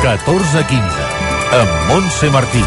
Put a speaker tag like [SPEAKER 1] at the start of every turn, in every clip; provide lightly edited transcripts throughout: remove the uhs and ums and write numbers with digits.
[SPEAKER 1] 14:15, amb Montse Martí.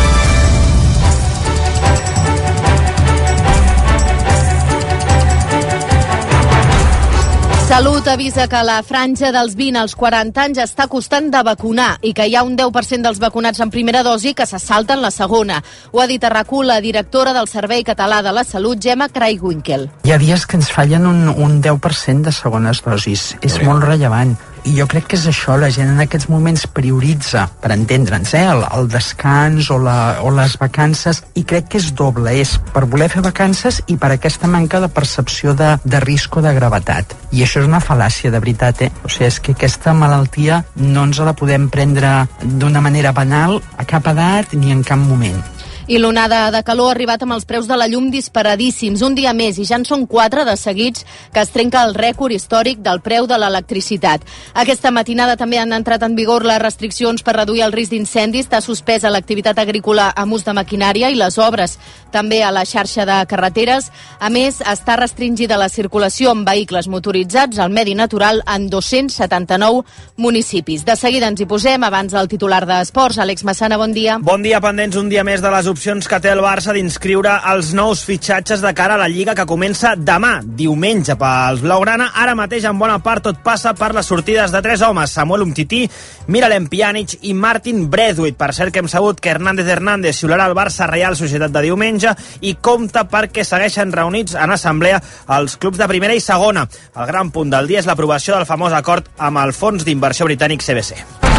[SPEAKER 2] Salut avisa que la franja dels 20 als 40 anys està costant de vacunar i que hi ha un 10% dels vacunats en primera dosi que se salten la segona. Ho ha dit a RAC1 la directora del Servei Català de la Salut, Gemma Craig-Winkel.
[SPEAKER 3] Hi ha dies que ens fallen un 10% de segones dosis. És molt rellevant. I jo crec que és això, la gent en aquests moments prioritza, per entendre'ns, el descans o les vacances, i crec que és doble, és per voler fer vacances i per aquesta manca de percepció de risc o de gravetat. I això és una fal·làcia, de veritat, O sigui, és que aquesta malaltia no ens la podem prendre d'una manera banal a cap edat ni en cap moment.
[SPEAKER 2] I l'onada de calor ha arribat amb els preus de la llum disparadíssims. Un dia més, i ja en són 4 de seguits, que es trenca el rècord històric del preu de l'electricitat. Aquesta matinada també han entrat en vigor les restriccions per reduir el risc d'incendis. Està suspesa l'activitat agrícola amb ús de maquinària i les obres també a la xarxa de carreteres. A més, està restringida la circulació amb vehicles motoritzats al medi natural en 279 municipis. De seguida ens hi posem, abans del titular d'Esports. Àlex Massana, bon dia.
[SPEAKER 4] Bon dia, pendents un dia més de les opcions que té el Barça d'inscriure els nous fitxatges de cara a la Lliga que comença demà, diumenge, pels blaugrana. Ara mateix, en bona part, tot passa per les sortides de 3 homes: Samuel Umtiti, Miralem Pjanic i Martin Braithwaite. Per cert, que hem sabut que Hernández xiularà el Barça Reial Societat de diumenge i compta perquè segueixen reunits en assemblea els clubs de primera i segona. El gran punt del dia és l'aprovació del famós acord amb el fons d'inversió britànic CVC.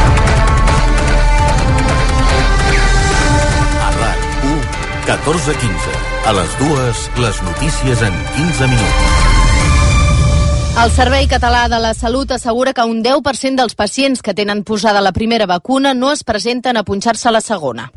[SPEAKER 1] 14:15. A les 2, les notícies en 15 minuts.
[SPEAKER 2] El Servei Català de la Salut assegura que un 10% dels pacients que tenen posada la primera vacuna no es presenten a punxar-se la segona.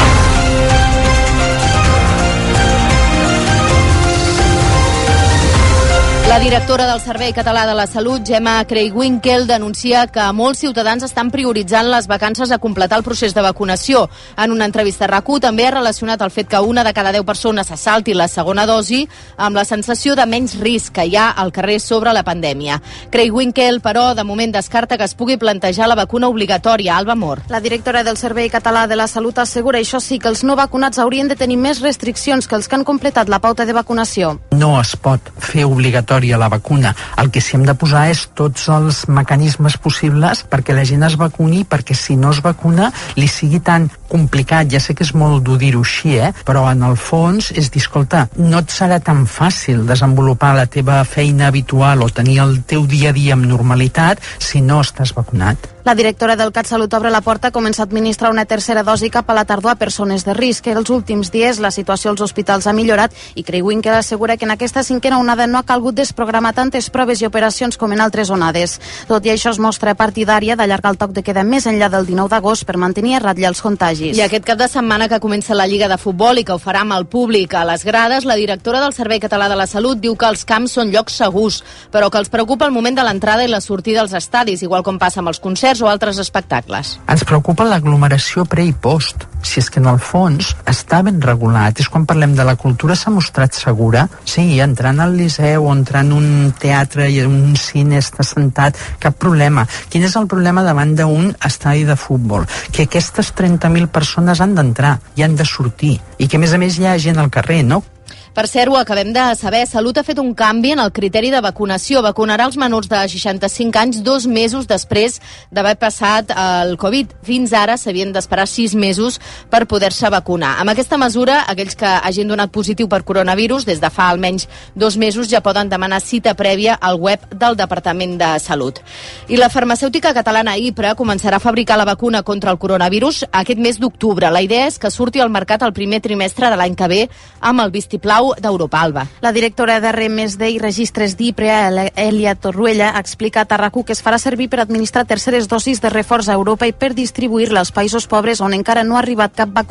[SPEAKER 2] La directora del Servei Català de la Salut, Gemma Craig-Winkel, denuncia que molts ciutadans estan prioritzant les vacances a completar el procés de vacunació. En una entrevista a RAC1 també ha relacionat el fet que una de cada 10 persones se salti la segona dosi amb la sensació de menys risc que hi ha al carrer sobre la pandèmia. Craig-Winkel, però, de moment descarta que es pugui plantejar la vacuna obligatòria. Alba Mor.
[SPEAKER 5] La directora del Servei Català de la Salut assegura, això sí, que els no vacunats haurien de tenir més restriccions que els que han completat la pauta de vacunació.
[SPEAKER 3] No es pot fer obligatòria la vacuna. El que sí hem de posar és tots els mecanismes possibles perquè la gent es vacuni, perquè si no es vacuna li sigui tan complicat. Ja sé que és molt dur dir-ho així, però en el fons és dir, escolta, no et serà tan fàcil desenvolupar la teva feina habitual o tenir el teu dia a dia amb normalitat si no estàs vacunat.
[SPEAKER 5] La directora del CatSalut obre la porta a començar a administrar una tercera dosi cap a la tardor a persones de risc. Els últims dies la situació als hospitals ha millorat i Craig-Winkel assegura que en aquesta cinquena onada no ha calgut desprogramar tantes proves i operacions com en altres onades. Tot i això es mostra partidària d'allargar el toc de queda més enllà del 19 d'agost per mantenir a ratlla els contagis.
[SPEAKER 2] I aquest cap de setmana que comença la Lliga de Futbol i que ho farà amb el públic a les grades, la directora del Servei Català de la Salut diu que els camps són llocs segurs, però que els preocupa el moment de l'entrada i la sortida als estadis, igual com passa amb els concerts o altres espectacles.
[SPEAKER 3] Ens preocupa l'aglomeració pre i post. Si és que en el fons està ben regulat. És quan parlem de la cultura s'ha mostrat segura. Sí, entrant al Liceu o entrant en un teatre i un cine està sentat, cap problema. Quin és el problema davant d'un estadi de futbol? Que aquestes 30.000 persones han d'entrar i han de sortir. I que a més hi ha gent al carrer, no?
[SPEAKER 2] Per cert, ho acabem de saber, Salut ha fet un canvi en el criteri de vacunació. Vacunarà els menors de 65 anys 2 mesos després d'haver passat el Covid. Fins ara s'havien d'esperar 6 mesos per poder-se vacunar. Amb aquesta mesura, aquells que hagin donat positiu per coronavirus des de fa almenys 2 mesos ja poden demanar cita prèvia al web del Departament de Salut. I la farmacèutica catalana Ipra començarà a fabricar la vacuna contra el coronavirus aquest mes d'octubre. La idea és que surti al mercat el primer trimestre de l'any que ve amb el vistiplau d'Europa. Alba.
[SPEAKER 5] La directora d'RMSD i Registres d'Ipra, Elia Torruella, ha explicat a RAC1 que es farà servir per administrar terceres dosis de reforç a Europa i per distribuir-la als països pobres on encara no ha arribat cap vacuna.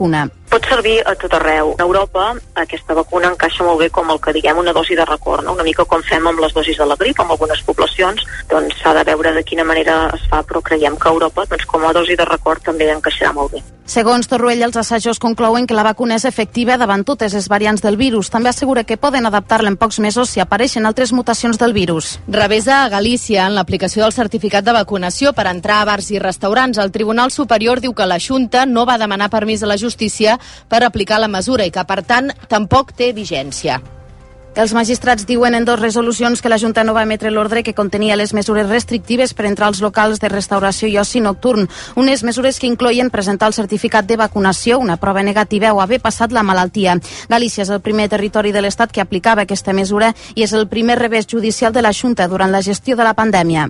[SPEAKER 6] Pot servir a tot arreu. A Europa aquesta vacuna encaixa molt bé com el que diguem una dosi de record, no? Una mica com fem amb les dosis de la grip, amb algunes poblacions, doncs s'ha de veure de quina manera es fa, però creiem que a Europa, doncs, com a dosi de record també encaixarà molt bé.
[SPEAKER 5] Segons Torruella, els assajos conclouen que la vacuna és efectiva davant totes les variants del virus. També assegura que poden adaptar-la en pocs mesos si apareixen altres mutacions del virus.
[SPEAKER 2] Revesa a Galícia en l'aplicació del certificat de vacunació per entrar a bars i restaurants. El Tribunal Superior diu que la Junta no va demanar permís a la justícia per aplicar la mesura i que, per tant, tampoc té vigència.
[SPEAKER 5] Els magistrats diuen en 2 resolucions que la Junta no va emetre l'ordre que contenia les mesures restrictives per entrar als locals de restauració i oci nocturn. Unes mesures que incloïen presentar el certificat de vacunació, una prova negativa o haver passat la malaltia. Galícia és el primer territori de l'Estat que aplicava aquesta mesura i és el primer revés judicial de la Junta durant la gestió de la pandèmia.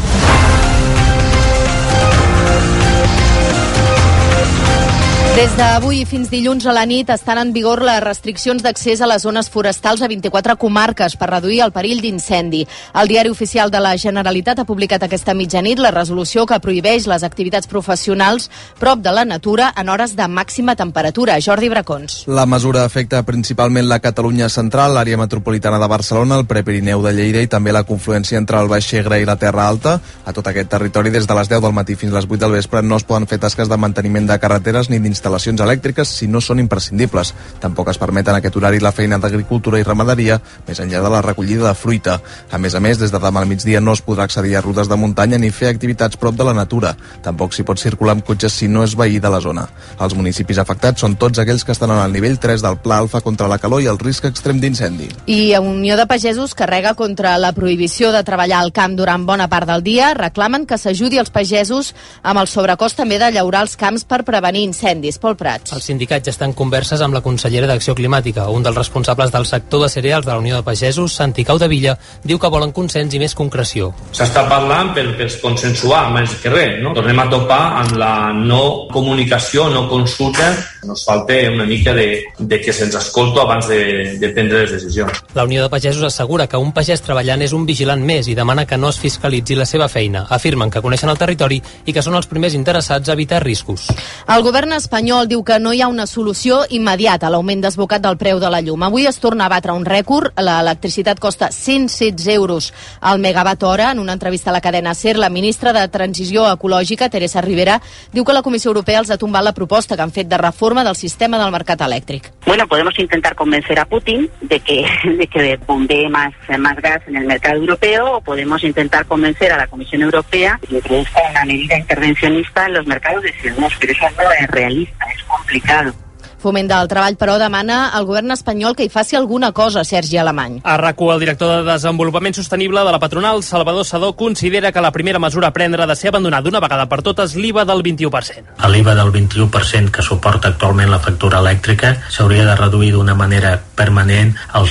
[SPEAKER 2] Des d'avui fins dilluns a la nit estan en vigor les restriccions d'accés a les zones forestals a 24 comarques per reduir el perill d'incendi. El Diari Oficial de la Generalitat ha publicat aquesta mitjanit la resolució que prohibeix les activitats professionals prop de la natura en hores de màxima temperatura. Jordi Bracons.
[SPEAKER 7] La mesura afecta principalment la Catalunya central, l'àrea metropolitana de Barcelona, el Prepirineu de Lleida i també la confluència entre el Baix Segre i la Terra Alta. A tot aquest territori, des de les 10 del matí fins a les 8 del vespre, no es poden fer tasques de manteniment de carreteres ni instal·lacions elèctriques si no són imprescindibles. Tampoc es permet en aquest horari la feina d'agricultura i ramaderia, més enllà de la recollida de fruita. A més, des de demà al migdia no es podrà accedir a rutes de muntanya ni fer activitats prop de la natura. Tampoc s'hi pot circular amb cotxes si no és veí de la zona. Els municipis afectats són tots aquells que estan en el nivell 3 del Pla Alfa contra la calor i el risc extrem d'incendi.
[SPEAKER 2] I Unió de Pagesos carrega contra la prohibició de treballar al camp durant bona part del dia. Reclamen que s'ajudi els pagesos amb el sobrecost també de llaurar els camps per prevenir incendis. Pol Prats.
[SPEAKER 8] Els sindicats ja estan en converses amb la consellera d'Acció Climàtica. Un dels responsables del sector de cereals de la Unió de Pagesos, Santi Caudevilla, diu que volen consens i més concreció.
[SPEAKER 9] S'està parlant per consensuar més que res, no? Tornem a topar amb la no comunicació, no consulta. Nos falta una mica de que se'ns escolti abans de prendre les decisions.
[SPEAKER 8] La Unió de Pagesos assegura que un pagès treballant és un vigilant més i demana que no es fiscalitzi la seva feina. Afirmen que coneixen el territori i que són els primers interessats a evitar riscos.
[SPEAKER 2] El govern espanyol diu que no hi ha una solució immediata a l'augment desbocat del preu de la llum. Avui es torna a batre un rècord. L'electricitat costa 116 euros al megawatt hora. En una entrevista a la cadena SER, la ministra de Transició Ecològica, Teresa Rivera, diu que la Comissió Europea els ha tombat la proposta que han fet de reforma del sistema del mercat elèctric.
[SPEAKER 10] Bueno, podemos intentar convencer a Putin de que bombee más gas en el mercado europeo, o podemos intentar convencer a la Comisión Europea de que introduzca una medida intervencionista en los mercados de CO2, pero eso no es realista, es complicado.
[SPEAKER 2] Foment del Treball, però, demana al govern espanyol que hi faci alguna cosa, Sergi Alemany.
[SPEAKER 11] A RAC1, el director de Desenvolupament Sostenible de la patronal, Salvador Sadó, considera que la primera mesura a prendre ha de ser abandonar d'una vegada per totes l'IVA del 21%.
[SPEAKER 12] L'IVA del 21% que suporta actualment la factura elèctrica s'hauria de reduir d'una manera permanent al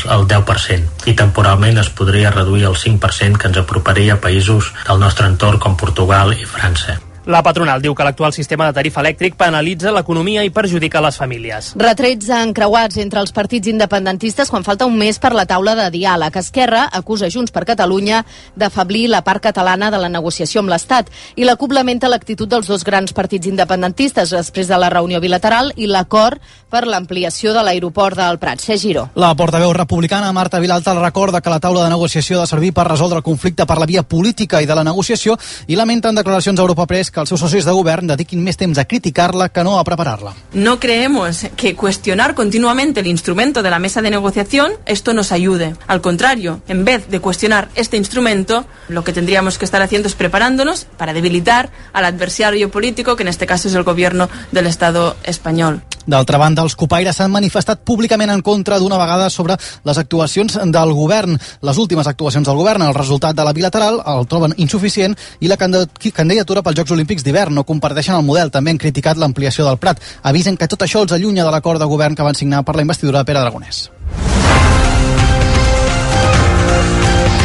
[SPEAKER 12] 10% i temporalment es podria reduir al 5%, que ens aproparia a països del nostre entorn com Portugal i França.
[SPEAKER 11] La patronal diu que l'actual sistema de tarifa elèctric penalitza l'economia i perjudica les famílies.
[SPEAKER 2] Retrets encreuats entre els partits independentistes quan falta un mes per la taula de diàleg. Esquerra acusa Junts per Catalunya d'afeblir la part catalana de la negociació amb l'Estat i la CUP lamenta l'actitud dels dos grans partits independentistes després de la reunió bilateral i l'acord per l'ampliació de l'aeroport del Prat. Giró.
[SPEAKER 13] La portaveu republicana Marta Vilalta recorda que la taula de negociació ha de servir per resoldre el conflicte per la via política i de la negociació i lamenta en declaracions a Europa Press que els seus socis de govern dediquin més temps a criticar-la que no a preparar-la.
[SPEAKER 14] No creemos que cuestionar continuamente el instrumento de la mesa de negociación esto nos ayude. Al contrario, en vez de cuestionar este instrumento, lo que tendríamos que estar haciendo es preparándonos para debilitar al adversario político, que en este caso es el gobierno del Estado español.
[SPEAKER 13] D'altra banda, els copaires s'han manifestat públicament en contra d'una vegada sobre les actuacions del govern. Les últimes actuacions del govern, el resultat de la bilateral, el troben insuficient i la candidatura pels Jocs Olímpics d'hivern. No comparteixen el model. També han criticat l'ampliació del Prat. Avisen que tot això els allunya de l'acord de govern que van signar per la investidura de Pere Aragonès.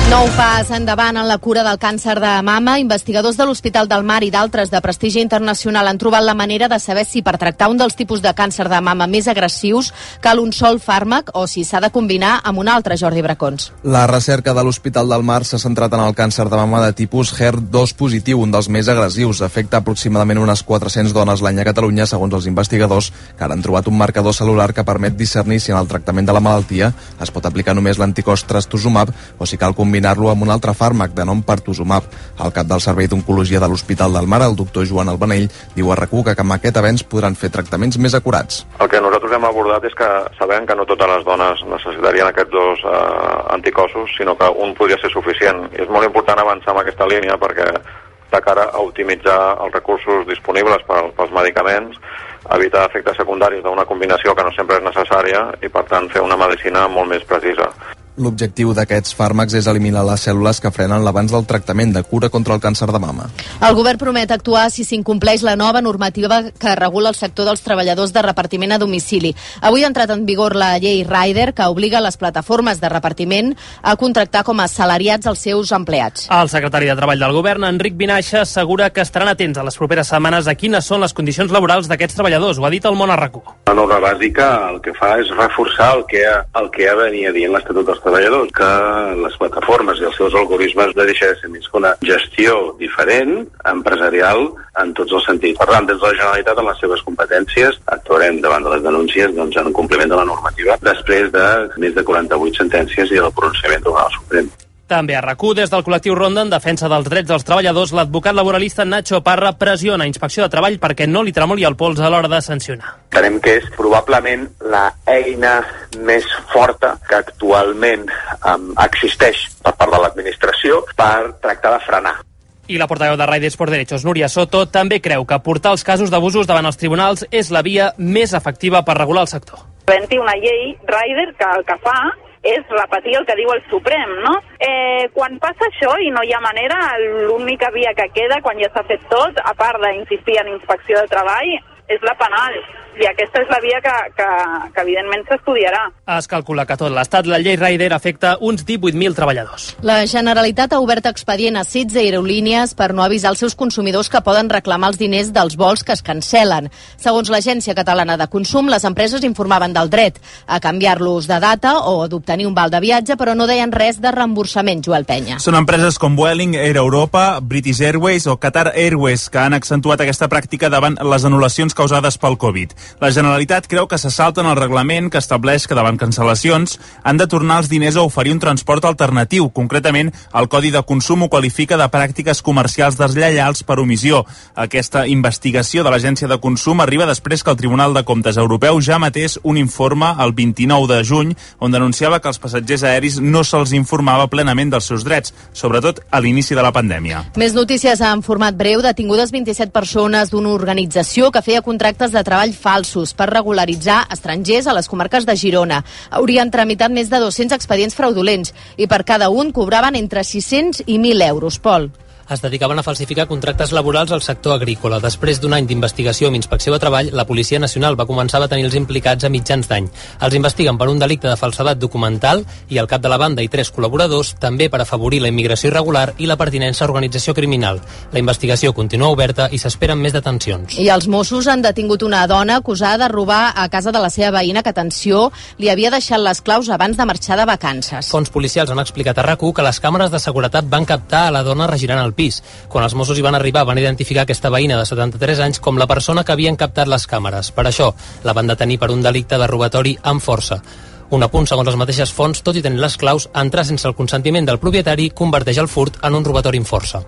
[SPEAKER 2] Nou pas endavant en la cura del càncer de mama. Investigadors de l'Hospital del Mar i d'altres de prestigi internacional han trobat la manera de saber si per tractar un dels tipus de càncer de mama més agressius cal un sol fàrmac o si s'ha de combinar amb un altre, Jordi Bracons.
[SPEAKER 7] La recerca de l'Hospital del Mar s'ha centrat en el càncer de mama de tipus HER2 positiu, un dels més agressius. Afecta aproximadament unes 400 dones l'any a Catalunya, segons els investigadors, que han trobat un marcador cel·lular que permet discernir si en el tractament de la malaltia es pot aplicar només l'anticòs trastuzumab o si cal combinar-lo amb un altre fàrmac de nom pertuzumab. El cap del Servei d'Oncologia de l'Hospital del Mar, el doctor Joan Albanell, diu a RAC1 que amb aquest avenç podran fer tractaments més acurats.
[SPEAKER 15] El que nosaltres hem abordat és que sabem que no totes les dones necessitarien aquests dos anticossos, sinó que un podria ser suficient. I és molt important avançar en aquesta línia perquè de cara a optimitzar els recursos disponibles pels medicaments, evitar efectes secundaris d'una combinació que no sempre és necessària i, per tant, fer una medicina molt més precisa.
[SPEAKER 7] L'objectiu d'aquests fàrmacs és eliminar les cèl·lules que frenen l'avanç del tractament de cura contra el càncer de mama.
[SPEAKER 2] El govern promet actuar si s'incompleix la nova normativa que regula el sector dels treballadors de repartiment a domicili. Avui ha entrat en vigor la llei Rider, que obliga les plataformes de repartiment a contractar com a assalariats els seus empleats.
[SPEAKER 11] El secretari de Treball del govern, Enric Vinaixa, assegura que estaran atents a les properes setmanes a quines són les condicions laborals d'aquests treballadors. Ho ha dit el Món a RAC1.
[SPEAKER 16] La norma bàsica el que fa és reforçar el que ja venia dient l'Estatut dels Treballadors, que les plataformes i els seus algoritmes de deixar de ser més que una gestió diferent, empresarial, en tots els sentits. Per tant, des de la Generalitat, en les seves competències, actuarem davant de les denúncies en compliment de la normativa, després de més de 48 sentències i del pronunciament del Tribunal Suprem.
[SPEAKER 11] També a RAC1, des del col·lectiu Ronda en defensa dels drets dels treballadors, l'advocat laboralista Nacho Parra pressiona Inspecció de Treball perquè no li tremoli el pols a l'hora de sancionar.
[SPEAKER 17] Entenem que és probablement la eina més forta que actualment existeix per part de l'administració per tractar de frenar.
[SPEAKER 11] I la portaveu de Riders por Derechos, Núria Soto, també creu que portar els casos d'abusos davant els tribunals és la via més efectiva per regular el sector.
[SPEAKER 18] Havent-hi una llei Rider que el que fa és repetir el que diu el Suprem, no? Quan passa això i no hi ha manera, l'única via que queda quan ja s'ha fet tot, a part d'insistir en inspecció de treball, és la penal. I aquesta és la via que evidentment s'estudiarà.
[SPEAKER 11] Es calcula que a tot l'Estat la llei Rider afecta uns 18.000 treballadors.
[SPEAKER 2] La Generalitat ha obert expedient a 16 aerolínies per no avisar els seus consumidors que poden reclamar els diners dels vols que es cancel·len. Segons l'Agència Catalana de Consum, les empreses informaven del dret a canviar-los de data o d'obtenir un val de viatge, però no deien res de reemborsament, Joel Penya.
[SPEAKER 19] Són empreses com Vueling, Air Europa, British Airways o Qatar Airways que han accentuat aquesta pràctica davant les anul·lacions causades pel Covid. La Generalitat creu que se salten el reglament que estableix que davant cancel·lacions han de tornar els diners a oferir un transport alternatiu. Concretament, el Codi de Consum ho qualifica de pràctiques comercials deslleials per omissió. Aquesta investigació de l'Agència de Consum arriba després que el Tribunal de Comptes Europeu ja emetés un informe el 29 de juny on denunciava que als passatgers aeris no se'ls informava plenament dels seus drets, sobretot a l'inici de la pandèmia.
[SPEAKER 2] Més notícies en format breu. Detingudes 27 persones d'una organització que feia contractes de treball falsos per regularitzar estrangers a les comarques de Girona. Haurien tramitat més de 200 expedients fraudulents i per cada un cobraven entre 600 i 1.000 euros. Pol.
[SPEAKER 8] Es dedicaven a falsificar contractes laborals al sector agrícola. Després d'un any d'investigació amb Inspecció de Treball, la Policia Nacional va començar a tenir els implicats a mitjans d'any. Els investiguen per un delicte de falsedat documental i el cap de la banda i 3 col·laboradors, també per afavorir la immigració irregular i la pertinença a organització criminal. La investigació continua oberta i s'esperen més detencions.
[SPEAKER 2] I els Mossos han detingut una dona acusada de robar a casa de la seva veïna que, atenció, li havia deixat les claus abans de marxar de vacances.
[SPEAKER 8] Fons policials han explicat a RAC1 que les càmeres de seguretat van captar a la dona regirant el pis. Quan els Mossos hi van arribar van identificar aquesta veïna de 73 anys com la persona que havien captat les càmeres. Per això la van detenir per un delicte de robatori amb força. Un apunt, segons les mateixes fonts, tot i tenir les claus, entrar sense el consentiment del propietari converteix el furt en un robatori amb força.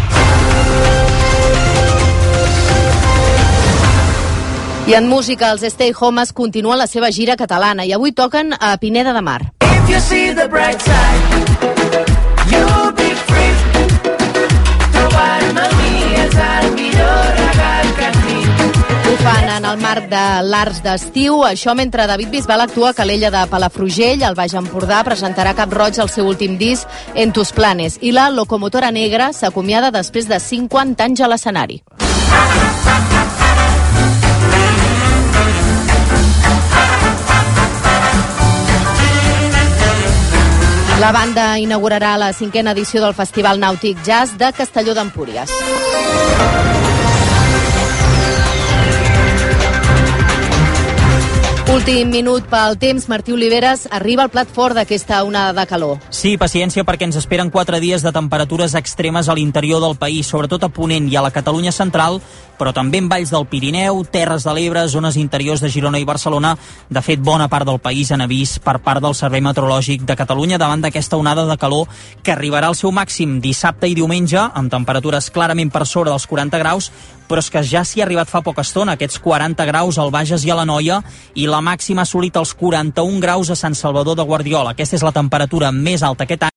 [SPEAKER 2] I en música, els Stay Homes continuen la seva gira catalana i avui toquen a Pineda de Mar. If you see the bright side, you'll be free. Ho fan en el marc de l'Arts d'Estiu, això mentre David Bisbal actua a Calella de Palafrugell, al Baix Empordà presentarà Cap Roig el seu últim disc, En tus planes, i la Locomotora Negra s'acomiada després de 50 anys a l'escenari. La banda inaugurarà la 5a edició del Festival Nàutic Jazz de Castelló d'Empúries. Últim minut pel temps, Martí Oliveres, arriba el plat fort d'aquesta onada de calor.
[SPEAKER 20] Sí, paciència, perquè ens esperen 4 dies de temperatures extremes a l'interior del país, sobretot a Ponent i a la Catalunya central, però també en valls del Pirineu, Terres de l'Ebre, zones interiors de Girona i Barcelona. De fet, bona part del país en avís per part del Servei Meteorològic de Catalunya davant d'aquesta onada de calor que arribarà al seu màxim dissabte i diumenge, amb temperatures clarament per sobre dels 40 graus, però és que ja s'hi ha arribat fa poca estona, aquests 40 graus al Bages i a l'Anoia, i la màxima ha assolit els 41 graus a Sant Salvador de Guardiola. Aquesta és la temperatura més alta aquest any.